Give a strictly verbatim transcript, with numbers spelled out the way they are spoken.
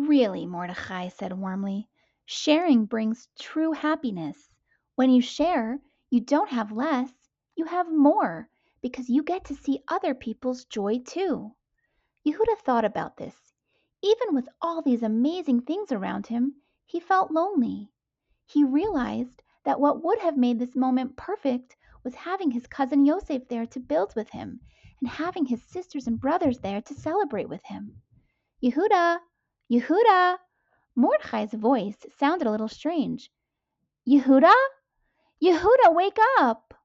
Really, Mordecai said warmly, sharing brings true happiness. When you share, you don't have less, you have more, because you get to see other people's joy too. Yehuda thought about this. Even with all these amazing things around him, he felt lonely. He realized that what would have made this moment perfect was having his cousin Yosef there to build with him, and having his sisters and brothers there to celebrate with him. Yehuda! Yehuda! Mordecai's voice sounded a little strange. Yehuda? Yehuda, wake up!